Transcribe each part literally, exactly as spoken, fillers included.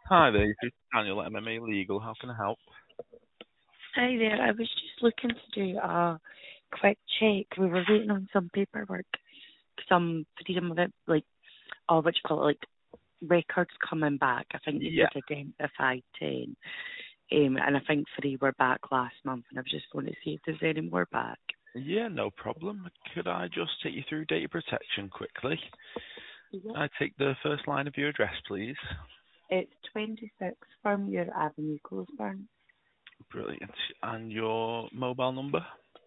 Hi there, this is Daniel at M M A Legal. How can I help? Hi there. I was just looking to do a quick check. We were waiting on some paperwork, some freedom of it, like, oh, what you call it, like records coming back. I think you Yeah. said identified ten, um, and I think three were back last month, and I was just going to see if there's any more back. Yeah, no problem. Could I just take you through data protection quickly? Yep. Can I take the first line of your address, please? It's twenty-six Firmware Avenue, Closeburn. Brilliant. And your mobile number?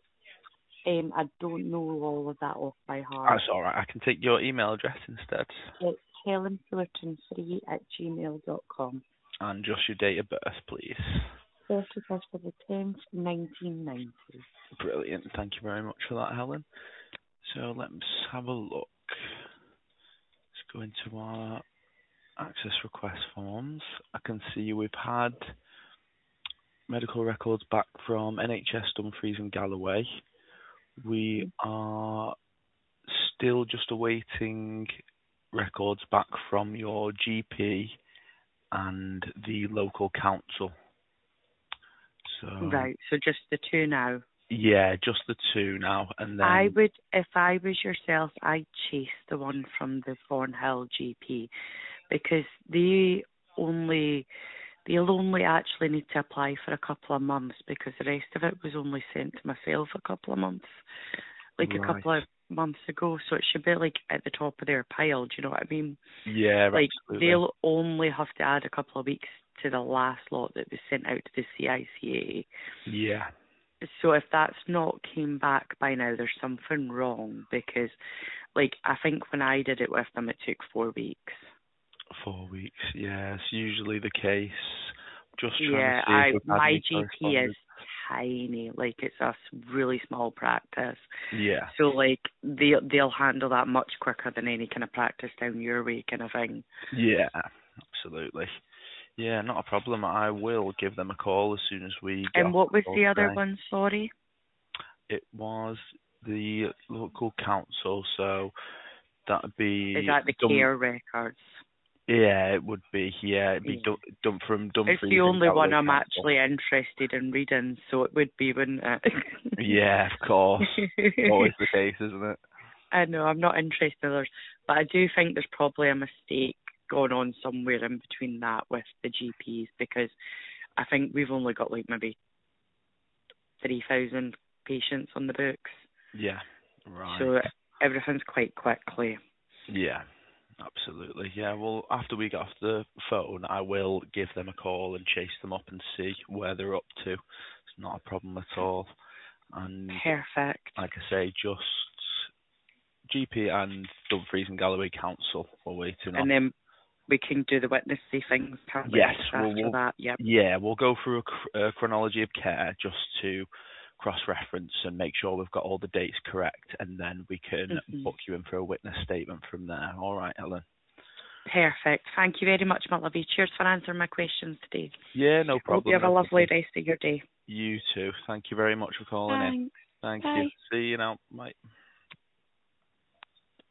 Um, I don't know all of that off by heart. That's all right. I can take your email address instead. It's helen fullerton three at gmail dot com. And just your date of birth, please. thirty-first of the tenth, nineteen ninety. Brilliant. Thank you very much for that, Helen. So let's have a look. Let's go into our access request forms. I can see we've had medical records back from N H S, Dumfries and Galloway. We are still just awaiting records back from your G P and the local council. So Right, so just the two now. yeah, just the two now, and then I would, if I was yourself, I'd chase the one from the Thornhill G P because they only, they'll only actually need to apply for a couple of months because the rest of it was only sent to myself a couple of months, like a right. couple of months ago. So it should be like at the top of their pile. Do you know what I mean? Yeah, Like absolutely. they'll only have to add a couple of weeks to the last lot that was sent out to the C I C A. Yeah. So if that's not came back by now, there's something wrong because, like, I think when I did it with them, it took four weeks. Four weeks. Yeah, it's usually the case. Just trying Yeah, to see if I we've had my any G P is correspondence. tiny, like it's a s- really small practice. Yeah. So like they they'll handle that much quicker than any kind of practice down your way kind of thing. Yeah, absolutely. Yeah, not a problem. I will give them a call as soon as we get And off what the was call the other today. one? Sorry. It was the local council, so that'd Is be that the Dum. care records? Yeah, it would be. Yeah, it'd be Yeah. Dum, Dum from It's the Dumfries and only one Galloway I'm Council. actually interested in reading, so it would be, wouldn't it? Yeah, of course. Always the case, isn't it? I know, I'm not interested in others, but I do think there's probably a mistake going on somewhere in between that with the G Ps because I think we've only got like maybe three thousand patients on the books. Yeah. Right. So everything's quite quickly. Yeah. Absolutely. Yeah, well, after we get off the phone, I will give them a call and chase them up and see where they're up to. It's not a problem at all. And Perfect. like I say, just G P and Dumfries and Galloway Council we're waiting on. And then we can do the witnessy things, can't we, Yes, just we'll, after we'll that? Yep. yeah, we'll go through a, cr- a chronology of care just to cross-reference and make sure we've got all the dates correct, and then we can Mm-hmm. book you in for a witness statement from there. All right, Helen. Perfect. Thank you very much, my lovey. Cheers for answering my questions today. Yeah, no I hope you problem. have a No lovely problem. rest of your day. You too. Thank you very much for calling in. Thanks. Thank you. Bye. See you now. Bye.